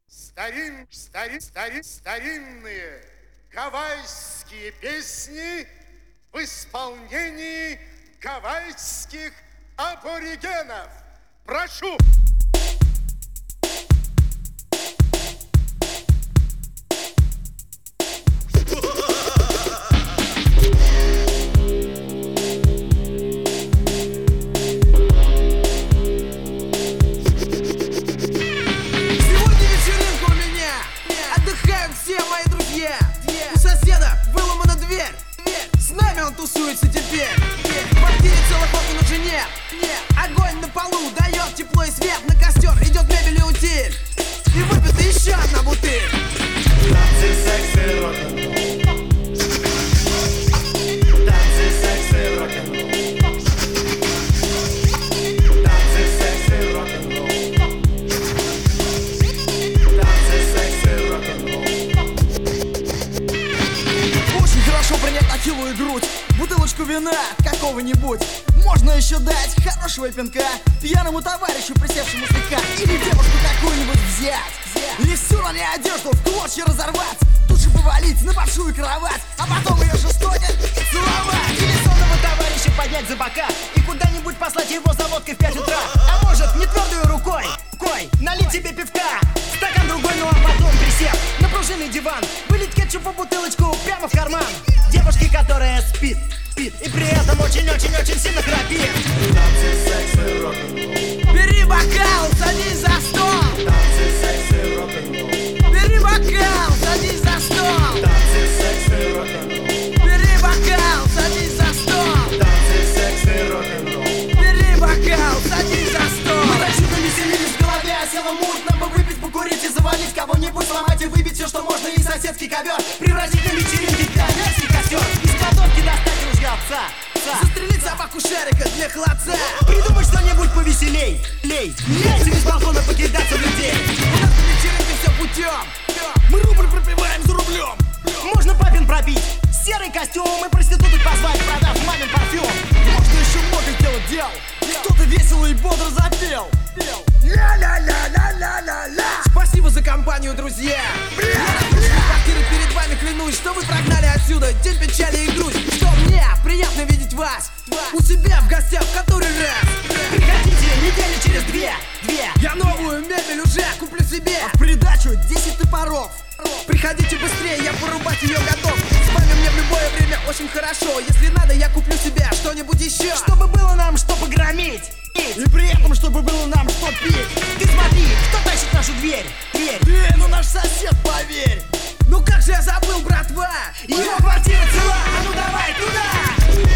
Старинные гавайские песни в исполнении гавайских аборигенов. Прошу! Все мои друзья, у соседа выломана дверь. С нами он тусуется теперь. В квартире целых окон уже нет. Огонь на полу дает тепло и свет. На костер идет мебель и утиль. И выпита еще одна бутыль. Танцы, секс и рок-н-ролл. Танцы, секс и рок-н-ролл. Танцы, секс и рок-н-ролл. Танцы, секс и рок-н-ролл. Очень хорошо принять на хилую грудь бутылочку вина какого-нибудь. Можно еще дать хорошего пинка пьяному товарищу, присевшему слегка. Или девушку какую-нибудь взять и всю на ней одежду в клочья разорвать. Тут же повалить на большую кровать, а потом ее жестоко целовать. Или сонного товарища поднять за бока и куда-нибудь послать его за водкой в 5 утра. А может, не твердой рукой налить тебе пивка, стакан другой, ну а потом присев на пружинный диван, вылить кетчупу бутылочку прямо в карман девушки, которая спит и при этом очень-очень-очень сильно храпит. Танцы, секс и рок-н-ролл. Бери бокал, садись за стол. Танцы, секс и рок-н-ролл. Бери бокал, садись за стол. Танцы, секс и рок-н-ролл. Бери бокал, садись за стол. Танцы, секс и рок-н-ролл. Бери бокал, садись за стол. Мы так чудо веселились в голове, осело мутно бы выпить, покурить и завалить кого-нибудь, сломать и выбить все, что можно, и соседский ковер превратить на вечеринки для мерзкий костер. Из кладовки достать ружья отца. Застрелить собаку шарика для холодца. Придумать что-нибудь повеселей. Яйцами с балкона покидаться в людей. У нас на вечеринке все путем. Мы рубль пропиваем за рублем. Можно папин пробить, серый костюм и проституток позвать, продав мамин парфюм. Можно еще много сделать дел. Кто-то весело и бодро запел. Ля-ля-ля-ля-ля-ля-ля. Спасибо за компанию, друзья. Квартиры перед вами клянусь, что вы прогнали отсюда день печали и грусть. Что мне приятно видеть вас у себя в гостях в который раз. Приходите недели через две. Я новую мебель уже куплю себе. А в придачу 10 топоров. Приходите быстрее, я порубать ее готов. С вами мне в любое время очень хорошо. Если надо, я куплю себе что-нибудь еще. Чтобы было нам что погромить. И при этом, чтобы было нам что пить. Ты смотри, кто тащит нашу дверь. Ну наш сосед, поверь. Ну как же я забыл, братва. Его квартира цела, а ну давай туда.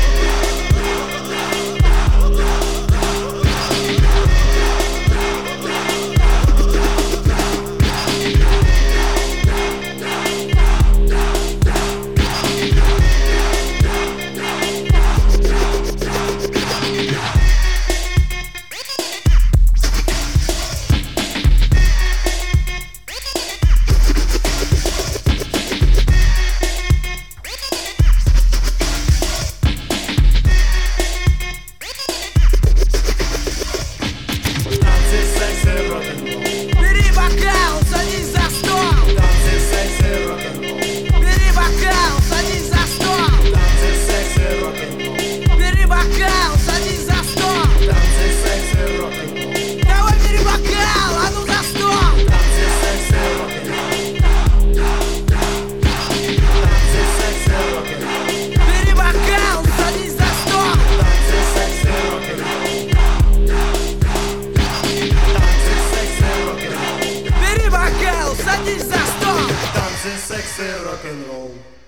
Бери бокал, садись за стол. Танцы, секс и рок-н-ролл. Бери бокал, садись за стол. Танцы, секс и рок-н-ролл. Бери бокал, садись за стол. Танцы, секс и рок-н-ролл. Давай бери бокал, а ну за стол. Танцы, секс и рок-н-ролл. Танцы, секс и рок-н-ролл. Бери бокал, садись за стол. Танцы, секс и рок-н-ролл. Танцы, секс и рок-н-ролл. Бери бокал, садись за стол. Танцы, секс и рок-н-ролл.